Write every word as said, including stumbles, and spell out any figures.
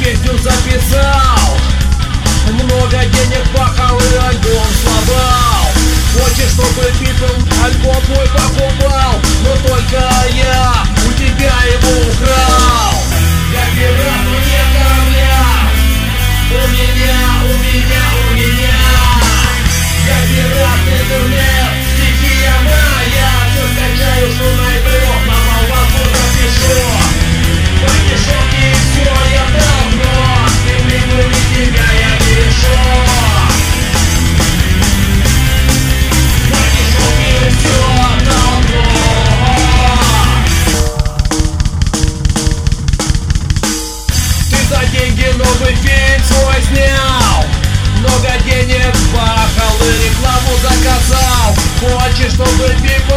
песню записал, много денег пахал и альбом сломал. Хочешь, чтобы People альбом мой покупал, но только я у тебя его украл. Я пират, но не корабля. У меня, у меня, у меня. Я пират, интернет, стихия моя. Все скачаю, что найду, на молоко запишу. Пойдешь и все, я давно, и мимо тебя я пишу. Пойдешь и все, давно. Ты за деньги новый фильм свой снял, много денег бахал и рекламу заказал. Хочешь, чтобы People